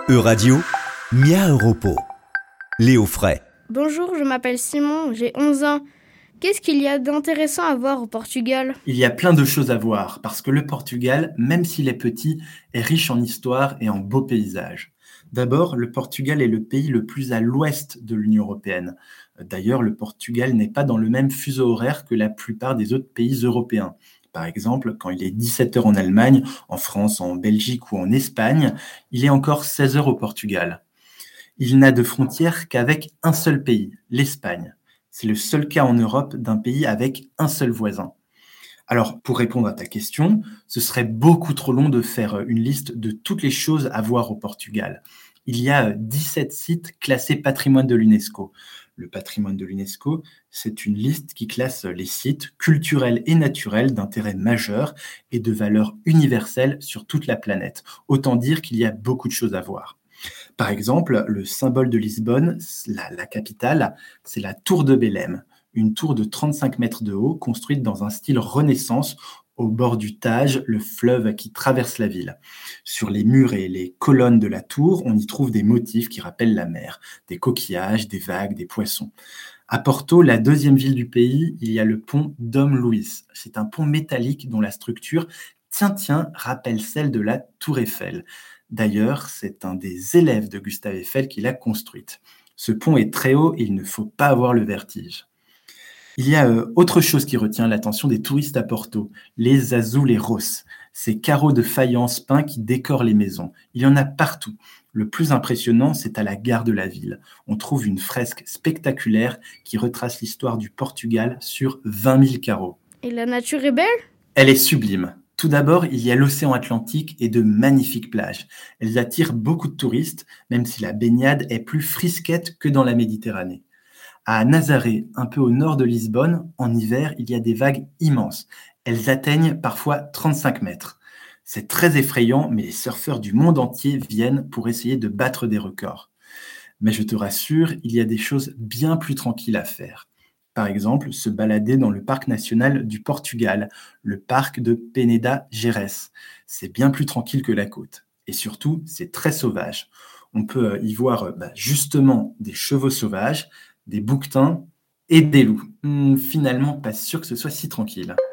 Euradio, Mia Europo. Léo Fray. Bonjour, je m'appelle Simon, j'ai 11 ans. Qu'est-ce qu'il y a d'intéressant à voir au Portugal ? Il y a plein de choses à voir, parce que le Portugal, même s'il est petit, est riche en histoire et en beaux paysages. D'abord, le Portugal est le pays le plus à l'ouest de l'Union européenne. D'ailleurs, le Portugal n'est pas dans le même fuseau horaire que la plupart des autres pays européens. Par exemple, quand il est 17 heures en Allemagne, en France, en Belgique ou en Espagne, il est encore 16 heures au Portugal. Il n'a de frontière qu'avec un seul pays, l'Espagne. C'est le seul cas en Europe d'un pays avec un seul voisin. Alors, pour répondre à ta question, ce serait beaucoup trop long de faire une liste de toutes les choses à voir au Portugal. Il y a 17 sites classés patrimoine de l'UNESCO. Le patrimoine de l'UNESCO, c'est une liste qui classe les sites culturels et naturels d'intérêt majeur et de valeur universelle sur toute la planète. Autant dire qu'il y a beaucoup de choses à voir. Par exemple, le symbole de Lisbonne, la capitale, c'est la tour de Belém, une tour de 35 mètres de haut construite dans un style Renaissance au bord du Tage, le fleuve qui traverse la ville. Sur les murs et les colonnes de la tour, on y trouve des motifs qui rappellent la mer, des coquillages, des vagues, des poissons. À Porto, la deuxième ville du pays, il y a le pont Dom Luís. C'est un pont métallique dont la structure, rappelle celle de la tour Eiffel. D'ailleurs, c'est un des élèves de Gustave Eiffel qui l'a construite. Ce pont est très haut et il ne faut pas avoir le vertige. Il y a autre chose qui retient l'attention des touristes à Porto, les azulejos, ces carreaux de faïence peints qui décorent les maisons. Il y en a partout. Le plus impressionnant, c'est à la gare de la ville. On trouve une fresque spectaculaire qui retrace l'histoire du Portugal sur 20 000 carreaux. Et la nature est belle ? Elle est sublime. Tout d'abord, il y a l'océan Atlantique et de magnifiques plages. Elles attirent beaucoup de touristes, même si la baignade est plus frisquette que dans la Méditerranée. À Nazaré, un peu au nord de Lisbonne, en hiver, il y a des vagues immenses. Elles atteignent parfois 35 mètres. C'est très effrayant, mais les surfeurs du monde entier viennent pour essayer de battre des records. Mais je te rassure, il y a des choses bien plus tranquilles à faire. Par exemple, se balader dans le parc national du Portugal, le parc de Peneda Gerês. C'est bien plus tranquille que la côte. Et surtout, c'est très sauvage. On peut y voir justement des chevaux sauvages, des bouquetins et des loups. Finalement, pas sûr que ce soit si tranquille.